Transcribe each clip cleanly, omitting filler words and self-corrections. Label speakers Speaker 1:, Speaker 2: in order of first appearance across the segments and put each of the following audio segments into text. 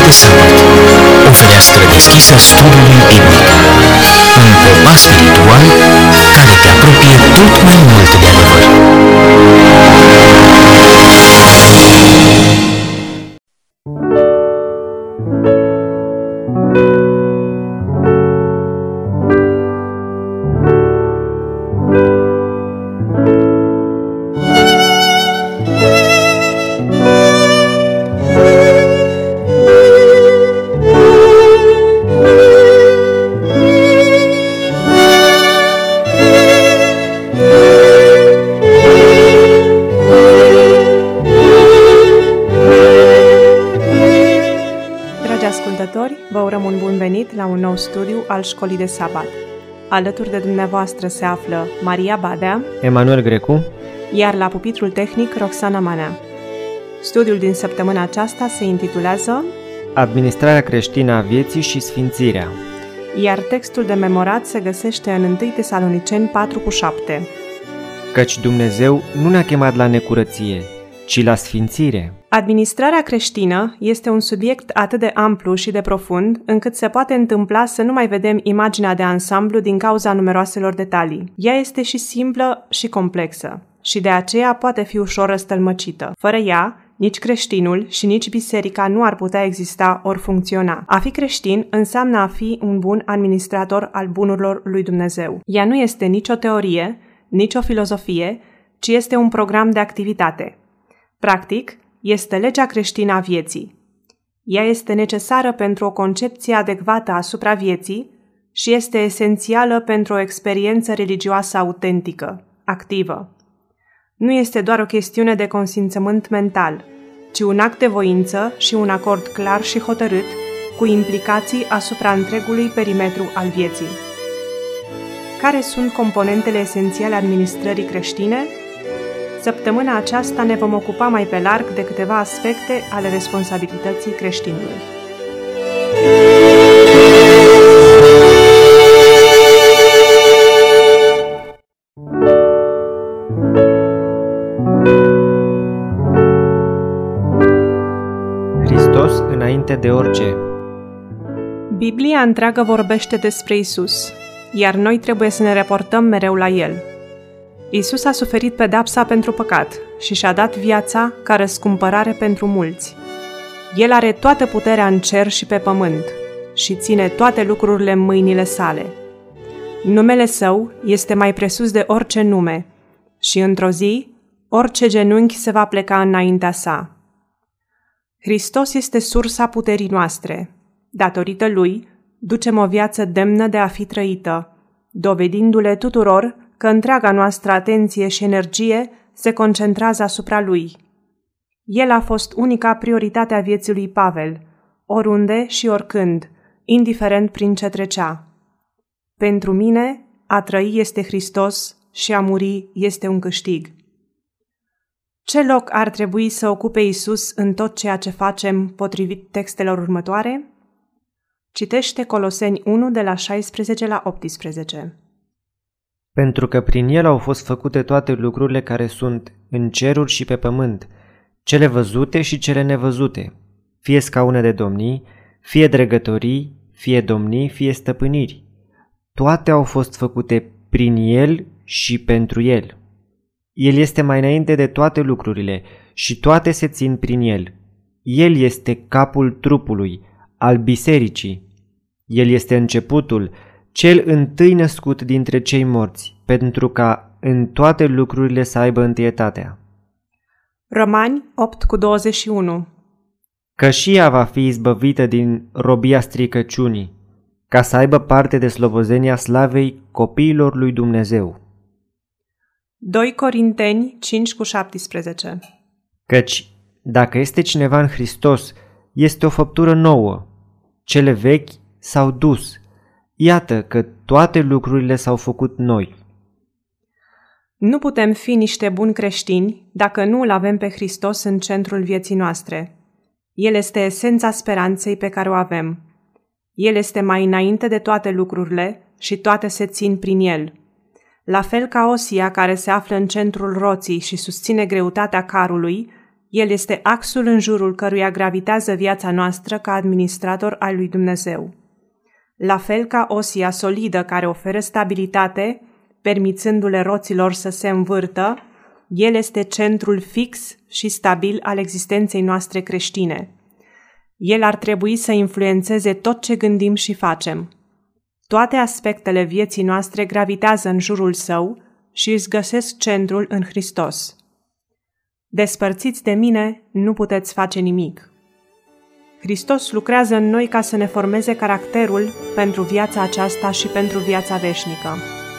Speaker 1: de sabat, o fereastră deschisă studiului biblic, un kompas spiritual care te apropie tot mai mult de adevăr.
Speaker 2: Vă urăm un bun venit la un nou studiu al Școlii de Sabat. Alături de dumneavoastră se află Maria Badea,
Speaker 3: Emanuel Grecu,
Speaker 2: iar la pupitrul tehnic Roxana Manea. Studiul din săptămâna aceasta se intitulează
Speaker 3: Administrarea creștină a vieții și sfințirea,
Speaker 2: iar textul de memorat se găsește în 1 Tesaloniceni 4:7.
Speaker 3: Căci Dumnezeu nu ne-a chemat la necurăție, ci la sfințire.
Speaker 2: Administrarea creștină este un subiect atât de amplu și de profund, încât se poate întâmpla să nu mai vedem imaginea de ansamblu din cauza numeroaselor detalii. Ea este și simplă și complexă și de aceea poate fi ușor răstălmăcită. Fără ea, nici creștinul și nici biserica nu ar putea exista ori funcționa. A fi creștin înseamnă a fi un bun administrator al bunurilor lui Dumnezeu. Ea nu este nici o teorie, nici o filozofie, ci este un program de activitate. Practic, este legea creștină a vieții. Ea este necesară pentru o concepție adecvată asupra vieții și este esențială pentru o experiență religioasă autentică, activă. Nu este doar o chestiune de consimțământ mental, ci un act de voință și un acord clar și hotărât cu implicații asupra întregului perimetru al vieții. Care sunt componentele esențiale administrării creștine? Săptămâna aceasta ne vom ocupa mai pe larg de câteva aspecte ale responsabilității creștinului.
Speaker 3: Hristos înainte de orice.
Speaker 2: Biblia întreagă vorbește despre Isus, iar noi trebuie să ne raportăm mereu la El. Isus a suferit pedapsa pentru păcat și și-a dat viața ca răscumpărare pentru mulți. El are toată puterea în cer și pe pământ și ține toate lucrurile în mâinile sale. Numele Său este mai presus de orice nume și într-o zi orice genunchi se va pleca înaintea Sa. Hristos este sursa puterii noastre. Datorită Lui, ducem o viață demnă de a fi trăită, dovedindu-le tuturor că întreaga noastră atenție și energie se concentrează asupra Lui. El a fost unica prioritate a vieții lui Pavel, oriunde și oricând, indiferent prin ce trecea. Pentru mine, a trăi este Hristos și a muri este un câștig. Ce loc ar trebui să ocupe Isus în tot ceea ce facem potrivit textelor următoare? Citește Coloseni 1 de la 16 la 18.
Speaker 3: Pentru că prin El au fost făcute toate lucrurile care sunt în ceruri și pe pământ, cele văzute și cele nevăzute, fie scaune de domnii, fie dregătorii, fie domnii, fie stăpâniri. Toate au fost făcute prin El și pentru El. El este mai înainte de toate lucrurile și toate se țin prin El. El este capul trupului, al bisericii. El este începutul, cel întâi născut dintre cei morți, pentru ca în toate lucrurile să aibă întâietatea.
Speaker 2: Romani 8:21.
Speaker 3: Că și ea va fi izbăvită din robia stricăciunii, ca să aibă parte de slobozenia slavei copiilor lui Dumnezeu.
Speaker 2: 2 Corinteni 5:17.
Speaker 3: Căci, dacă este cineva în Hristos, este o făptură nouă. Cele vechi s-au dus. Iată că toate lucrurile s-au făcut noi.
Speaker 2: Nu putem fi niște buni creștini dacă nu îl avem pe Hristos în centrul vieții noastre. El este esența speranței pe care o avem. El este mai înainte de toate lucrurile și toate se țin prin El. La fel ca Osia care se află în centrul roții și susține greutatea carului, El este axul în jurul căruia gravitează viața noastră ca administrator al lui Dumnezeu. La fel ca osia solidă care oferă stabilitate, permițându-le roților să se învârtă, El este centrul fix și stabil al existenței noastre creștine. El ar trebui să influențeze tot ce gândim și facem. Toate aspectele vieții noastre gravitează în jurul Său și îți găsesc centrul în Hristos. Despărțiți de mine, nu puteți face nimic. Hristos lucrează în noi ca să ne formeze caracterul pentru viața aceasta și pentru viața veșnică.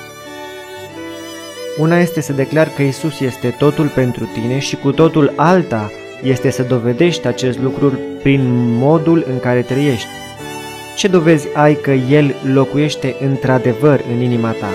Speaker 3: Una este să declar că Isus este totul pentru tine și cu totul alta este să dovedești acest lucru prin modul în care trăiești. Ce dovezi ai că El locuiește într-adevăr în inima ta?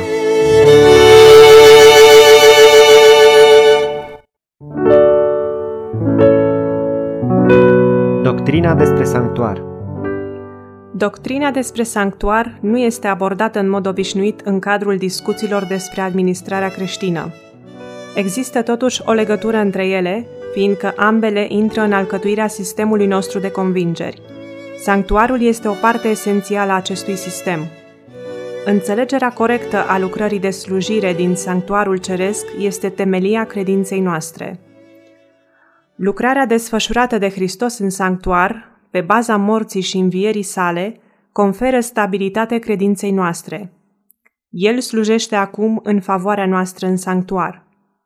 Speaker 3: Doctrina despre sanctuar.
Speaker 2: Doctrina despre sanctuar nu este abordată în mod obișnuit în cadrul discuțiilor despre administrarea creștină. Există totuși o legătură între ele, fiindcă ambele intră în alcătuirea sistemului nostru de convingeri. Sanctuarul este o parte esențială a acestui sistem. Înțelegerea corectă a lucrării de slujire din sanctuarul ceresc este temelia credinței noastre. Lucrarea desfășurată de Hristos în sanctuar, pe baza morții și învierii sale, conferă stabilitate credinței noastre. El slujește acum în favoarea noastră în sanctuar.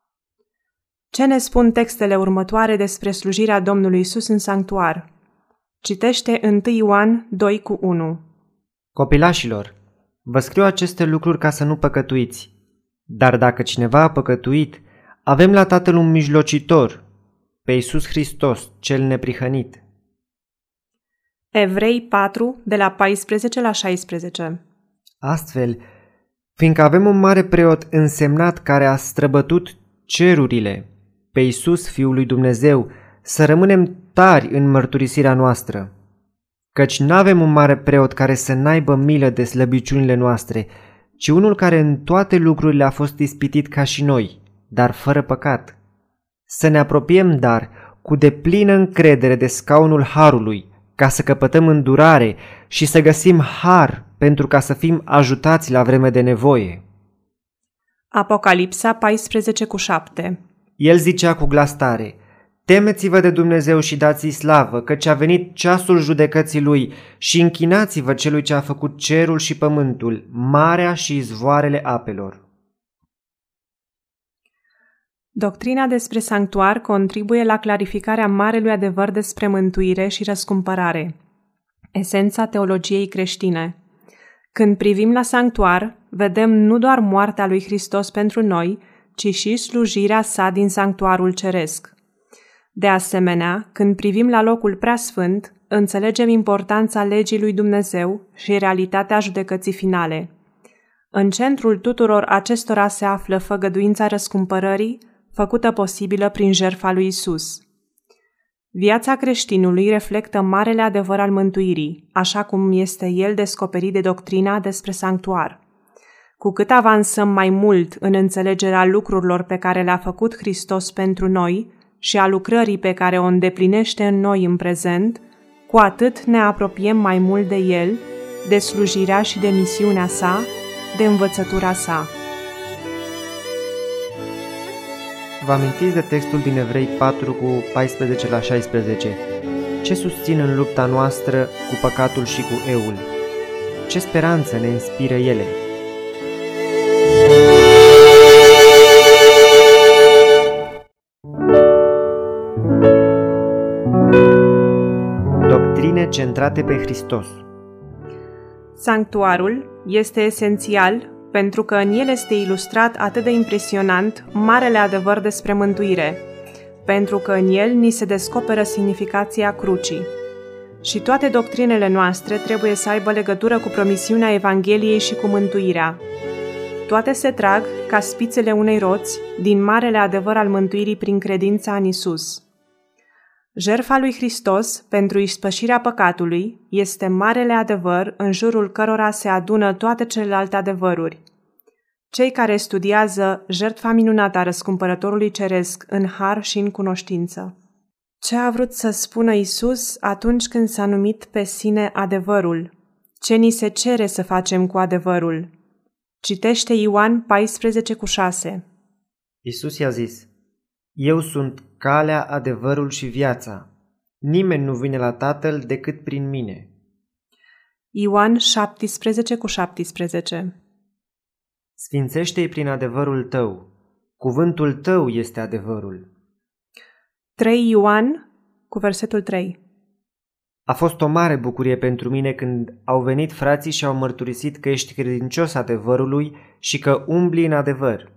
Speaker 2: Ce ne spun textele următoare despre slujirea Domnului Isus în sanctuar? Citește 1 Ioan 2:1.
Speaker 3: Copilașilor, vă scriu aceste lucruri ca să nu păcătuiți. Dar dacă cineva a păcătuit, avem la Tatăl un mijlocitor, pe Iisus Hristos, cel neprihănit.
Speaker 2: Evrei 4, de la 14 la 16.
Speaker 3: Astfel, fiindcă avem un mare preot însemnat care a străbătut cerurile, pe Iisus, Fiul lui Dumnezeu, să rămânem tari în mărturisirea noastră. Căci n-avem un mare preot care să n-aibă milă de slăbiciunile noastre, ci unul care în toate lucrurile a fost ispitit ca și noi, dar fără păcat. Să ne apropiem, dar, cu deplină încredere de scaunul harului, ca să căpătăm îndurare și să găsim har pentru ca să fim ajutați la vreme de nevoie.
Speaker 2: Apocalipsa 14:7.
Speaker 3: El zicea cu glas tare: Temeți-vă de Dumnezeu și dați-i slavă, căci a venit ceasul judecății Lui și închinați-vă celui ce a făcut cerul și pământul, marea și izvoarele apelor.
Speaker 2: Doctrina despre sanctuar contribuie la clarificarea marelui adevăr despre mântuire și răscumpărare, esența teologiei creștine. Când privim la sanctuar, vedem nu doar moartea lui Hristos pentru noi, ci și slujirea sa din sanctuarul ceresc. De asemenea, când privim la locul preasfânt, înțelegem importanța legii lui Dumnezeu și realitatea judecății finale. În centrul tuturor acestora se află făgăduința răscumpărării, făcută posibilă prin jertfa lui Isus. Viața creștinului reflectă marele adevăr al mântuirii, așa cum este el descoperit de doctrina despre sanctuar. Cu cât avansăm mai mult în înțelegerea lucrurilor pe care le-a făcut Hristos pentru noi și a lucrării pe care o îndeplinește în noi în prezent, cu atât ne apropiem mai mult de El, de slujirea și de misiunea sa, de învățătura sa.
Speaker 3: Vă amintiți de textul din Evrei 4 cu 14 la 16? Ce susțin în lupta noastră cu păcatul și cu eul? Ce speranță ne inspiră ele? Doctrine centrate pe Hristos.
Speaker 2: Sanctuarul este esențial pentru că în el este ilustrat atât de impresionant marele adevăr despre mântuire, pentru că în el ni se descoperă semnificația crucii. Și toate doctrinele noastre trebuie să aibă legătură cu promisiunea Evangheliei și cu mântuirea. Toate se trag, ca spițele unei roți, din marele adevăr al mântuirii prin credința în Isus. Jertfa lui Hristos pentru ispășirea păcatului este marele adevăr în jurul cărora se adună toate celelalte adevăruri. Cei care studiază jertfa minunată a răscumpărătorului ceresc în har și în cunoștință. Ce a vrut să spună Isus atunci când s-a numit pe sine adevărul? Ce ni se cere să facem cu adevărul? Citește Ioan 14:6.
Speaker 3: Isus i-a zis: Eu sunt calea, adevărul și viața. Nimeni nu vine la Tatăl decât prin mine.
Speaker 2: Ioan 17:17.
Speaker 3: Sfințește-i prin adevărul tău. Cuvântul tău este adevărul.
Speaker 2: 3 Ioan, cu versetul 3.
Speaker 3: A fost o mare bucurie pentru mine când au venit frații și au mărturisit că ești credincios adevărului și că umbli în adevăr.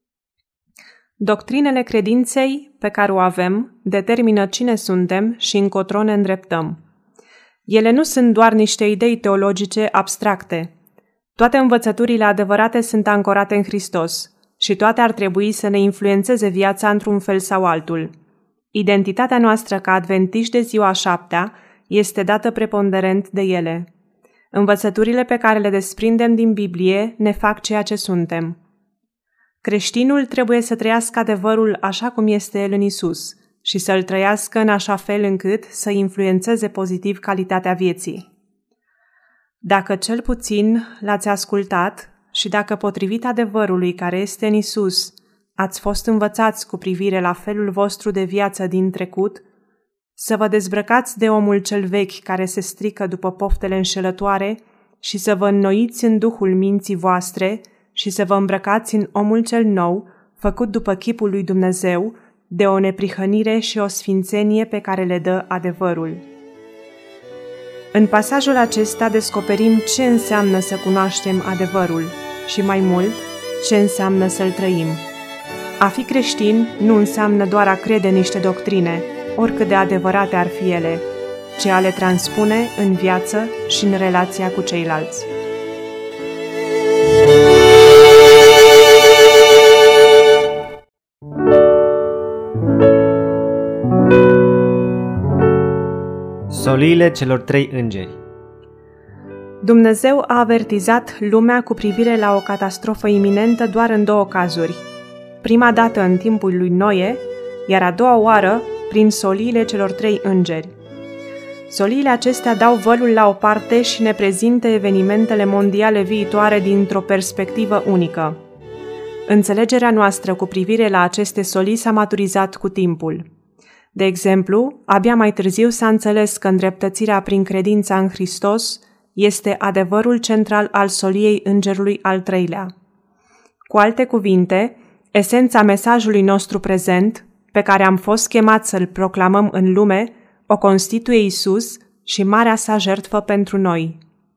Speaker 2: Doctrinele credinței pe care o avem determină cine suntem și încotro ne îndreptăm. Ele nu sunt doar niște idei teologice abstracte. Toate învățăturile adevărate sunt ancorate în Hristos și toate ar trebui să ne influențeze viața într-un fel sau altul. Identitatea noastră ca adventiști de ziua a șaptea este dată preponderent de ele. Învățăturile pe care le desprindem din Biblie ne fac ceea ce suntem. Creștinul trebuie să trăiască adevărul așa cum este el în Isus și să-l trăiască în așa fel încât să influențeze pozitiv calitatea vieții. Dacă cel puțin l-ați ascultat și dacă potrivit adevărului care este în Isus ați fost învățați cu privire la felul vostru de viață din trecut, să vă dezbrăcați de omul cel vechi care se strică după poftele înșelătoare și să vă înnoiți în duhul minții voastre și să vă îmbrăcați în omul cel nou, făcut după chipul lui Dumnezeu, de o neprihănire și o sfințenie pe care le dă adevărul. În pasajul acesta descoperim ce înseamnă să cunoaștem adevărul și, mai mult, ce înseamnă să-l trăim. A fi creștin nu înseamnă doar a crede niște doctrine, oricât de adevărate ar fi ele, ci a le transpune în viață și în relația cu ceilalți.
Speaker 3: Soliile celor 3 îngeri.
Speaker 2: Dumnezeu a avertizat lumea cu privire la o catastrofă iminentă doar în 2 cazuri. Prima dată în timpul lui Noe, iar a doua oară prin soliile celor 3 îngeri. Soliile acestea dau vălul la o parte și ne prezintă evenimentele mondiale viitoare dintr-o perspectivă unică. Înțelegerea noastră cu privire la aceste solii s-a maturizat cu timpul. De exemplu, abia mai târziu s-a înțeles că îndreptățirea prin credința în Hristos este adevărul central al soliei îngerului al 3-lea. Cu alte cuvinte, esența mesajului nostru prezent, pe care am fost chemați să-l proclamăm în lume, o constituie Isus și marea sa jertfă pentru noi.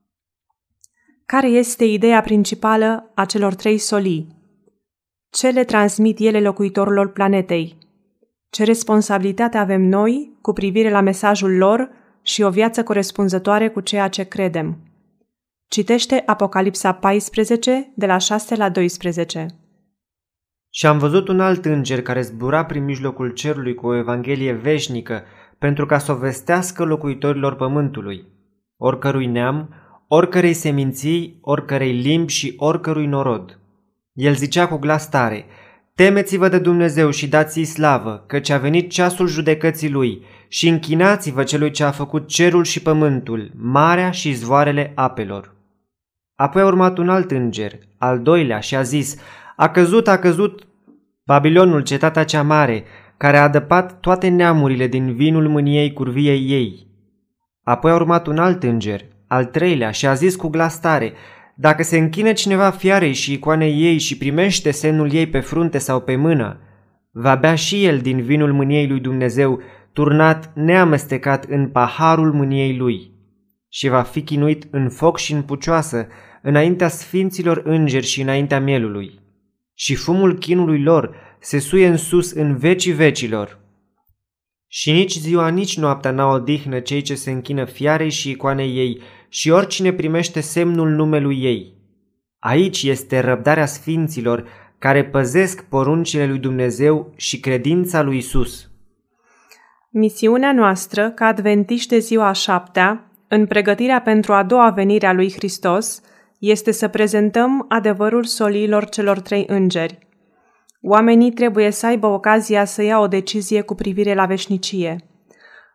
Speaker 2: Care este ideea principală a celor 3 solii? Ce le transmit ele locuitorilor planetei? Ce responsabilitate avem noi cu privire la mesajul lor și o viață corespunzătoare cu ceea ce credem? Citește Apocalipsa 14, de la 6 la 12.
Speaker 3: Și am văzut un alt înger care zbura prin mijlocul cerului cu o evanghelie veșnică pentru ca să o vestească locuitorilor pământului, oricărui neam, oricărei seminții, oricărei limbi și oricărui norod. El zicea cu glas tare: Temeți-vă de Dumnezeu și dați-i slavă, căci a venit ceasul judecății lui, și închinați-vă celui ce a făcut cerul și pământul, marea și izvoarele apelor. Apoi a urmat un alt înger, al 2-lea, și a zis: A căzut Babilonul, cetatea cea mare, care a adăpat toate neamurile din vinul mâniei curviei ei. Apoi a urmat un alt înger, al 3-lea, și a zis cu glas tare: Dacă se închină cineva fiarei și icoanei ei și primește semnul ei pe frunte sau pe mână, va bea și el din vinul mâniei lui Dumnezeu, turnat neamestecat în paharul mâniei lui, și va fi chinuit în foc și în pucioasă, înaintea sfinților îngeri și înaintea mielului. Și fumul chinului lor se suie în sus în vecii vecilor. Și nici ziua, nici noaptea n-au odihnă cei ce se închină fiarei și icoanei ei și oricine primește semnul numelui ei. Aici este răbdarea sfinților care păzesc poruncile lui Dumnezeu și credința lui Isus.
Speaker 2: Misiunea noastră, ca adventiști de ziua a șaptea, în pregătirea pentru a doua venire a lui Hristos, este să prezentăm adevărul soliilor celor 3 îngeri. Oamenii trebuie să aibă ocazia să ia o decizie cu privire la veșnicie.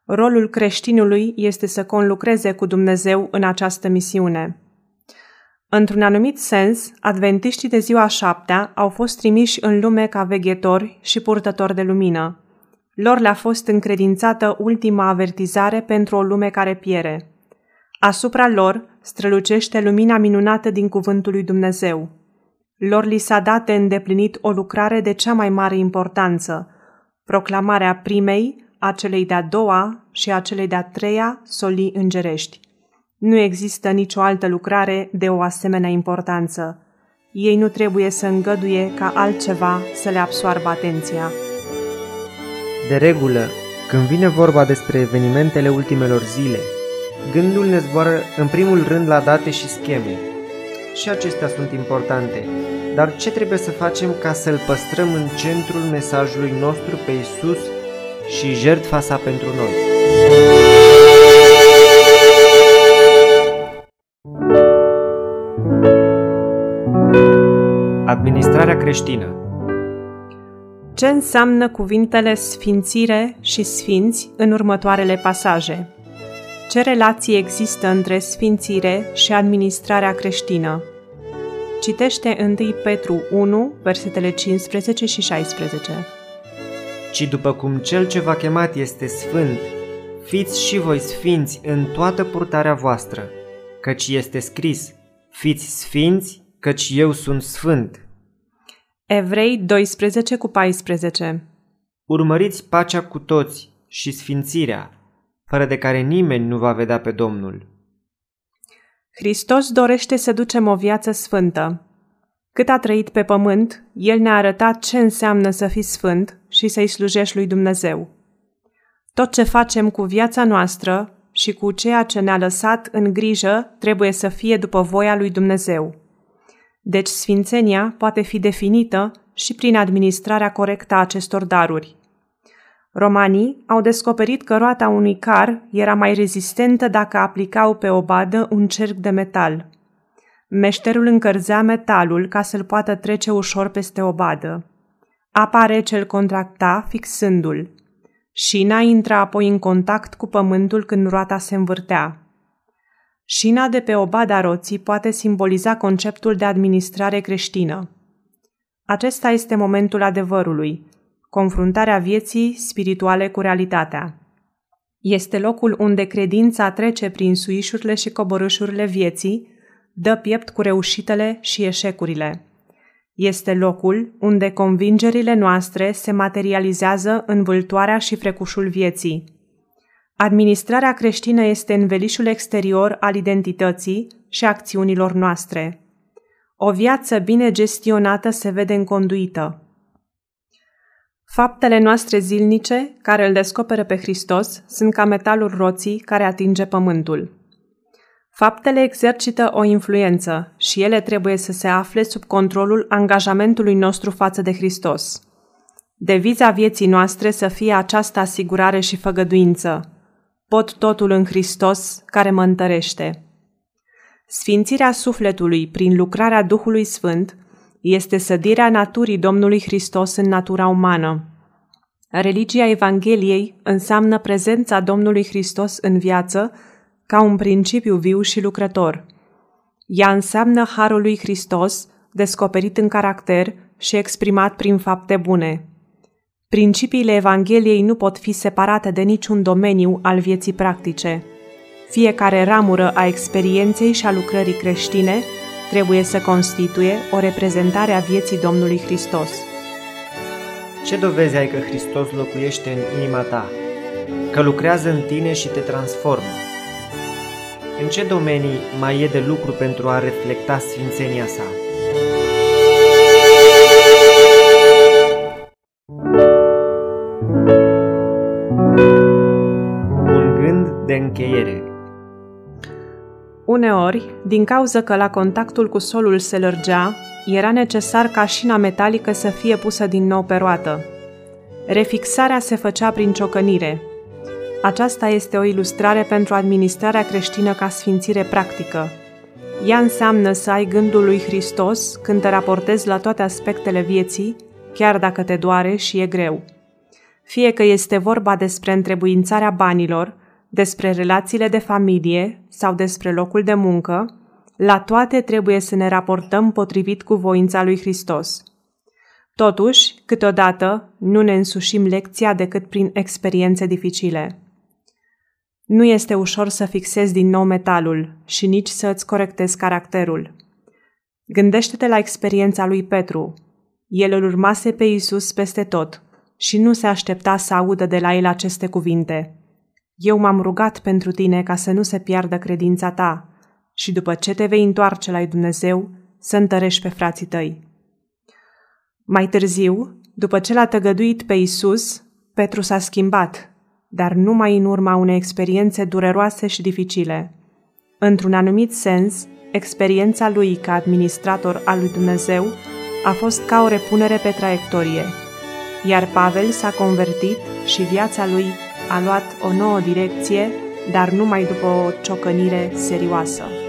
Speaker 2: Rolul creștinului este să conlucreze cu Dumnezeu în această misiune. Într-un anumit sens, adventiștii de ziua 7-a au fost trimiși în lume ca veghetori și purtători de lumină. Lor le-a fost încredințată ultima avertizare pentru o lume care piere. Asupra lor strălucește lumina minunată din cuvântul lui Dumnezeu. Lor li s-a dat de îndeplinit o lucrare de cea mai mare importanță, proclamarea primei, a celei de-a doua și a celei de-a treia solii îngerești. Nu există nicio altă lucrare de o asemenea importanță. Ei nu trebuie să îngăduie ca altceva să le absoarbă atenția.
Speaker 3: De regulă, când vine vorba despre evenimentele ultimelor zile, gândul ne zboară în primul rând la date și scheme. Și acestea sunt importante, dar ce trebuie să facem ca să-L păstrăm în centrul mesajului nostru pe Iisus și jertfa sa pentru noi? Administrarea creștină.
Speaker 2: Ce înseamnă cuvintele sfințire și sfinți în următoarele pasaje? Ce relație există între sfințire și administrarea creștină? Citește 1 Petru 1, versetele 15 și 16.
Speaker 3: Ci după cum Cel ce v-a chemat este sfânt, fiți și voi sfinți în toată purtarea voastră, căci este scris, fiți sfinți, căci eu sunt sfânt.
Speaker 2: Evrei 12 cu 14.
Speaker 3: Urmăriți pacea cu toți și sfințirea, fără de care nimeni nu va vedea pe Domnul.
Speaker 2: Hristos dorește să ducem o viață sfântă. Cât a trăit pe pământ, El ne-a arătat ce înseamnă să fii sfânt și să-i slujești lui Dumnezeu. Tot ce facem cu viața noastră și cu ceea ce ne-a lăsat în grijă trebuie să fie după voia lui Dumnezeu. Deci sfințenia poate fi definită și prin administrarea corectă a acestor daruri. Romanii au descoperit că roata unui car era mai rezistentă dacă aplicau pe o badă un cerc de metal. Meșterul încălzea metalul ca să-l poată trece ușor peste o badă. Apa rece îl contracta fixându-l. Șina intra apoi în contact cu pământul când roata se învârtea. Șina de pe obada roții poate simboliza conceptul de administrare creștină. Acesta este momentul adevărului, confruntarea vieții spirituale cu realitatea. Este locul unde credința trece prin suișurile și coborâșurile vieții, dă piept cu reușitele și eșecurile. Este locul unde convingerile noastre se materializează în vâltoarea și frecușul vieții. Administrarea creștină este învelișul exterior al identității și acțiunilor noastre. O viață bine gestionată se vede în conduită. Faptele noastre zilnice, care îl descoperă pe Hristos, sunt ca metalul roții care atinge pământul. Faptele exercită o influență și ele trebuie să se afle sub controlul angajamentului nostru față de Hristos. Deviza vieții noastre să fie această asigurare și făgăduință. Pot totul în Hristos care mă întărește. Sfințirea sufletului prin lucrarea Duhului Sfânt este sădirea naturii Domnului Hristos în natura umană. Religia Evangheliei înseamnă prezența Domnului Hristos în viață ca un principiu viu și lucrător. Ea înseamnă harul lui Hristos, descoperit în caracter și exprimat prin fapte bune. Principiile Evangheliei nu pot fi separate de niciun domeniu al vieții practice. Fiecare ramură a experienței și a lucrării creștine trebuie să constituie o reprezentare a vieții Domnului Hristos.
Speaker 3: Ce dovezi ai că Hristos locuiește în inima ta, că lucrează în tine și te transformă? În ce domenii mai e de lucru pentru a reflecta sfințenia sa? Un gând de încheiere.
Speaker 2: Uneori, din cauza că la contactul cu solul se lărgea, era necesar ca șina metalică să fie pusă din nou pe roată. Refixarea se făcea prin ciocănire. Aceasta este o ilustrare pentru administrarea creștină ca sfințire practică. Ea înseamnă să ai gândul lui Hristos când te raportezi la toate aspectele vieții, chiar dacă te doare și e greu. Fie că este vorba despre întrebuințarea banilor, despre relațiile de familie sau despre locul de muncă, la toate trebuie să ne raportăm potrivit cu voința lui Hristos. Totuși, câteodată, nu ne însușim lecția decât prin experiențe dificile. Nu este ușor să fixezi din nou metalul și nici să îți corectezi caracterul. Gândește-te la experiența lui Petru. El îl urmase pe Iisus peste tot și nu se aștepta să audă de la el aceste cuvinte: Eu m-am rugat pentru tine ca să nu se piardă credința ta și după ce te vei întoarce la Dumnezeu, să întărești pe frații tăi. Mai târziu, după ce l-a tăgăduit pe Iisus, Petru s-a schimbat, dar numai în urma unei experiențe dureroase și dificile. Într-un anumit sens, experiența lui ca administrator al lui Dumnezeu a fost ca o repunere pe traiectorie, iar Pavel s-a convertit și viața lui a luat o nouă direcție, dar numai după o ciocănire serioasă.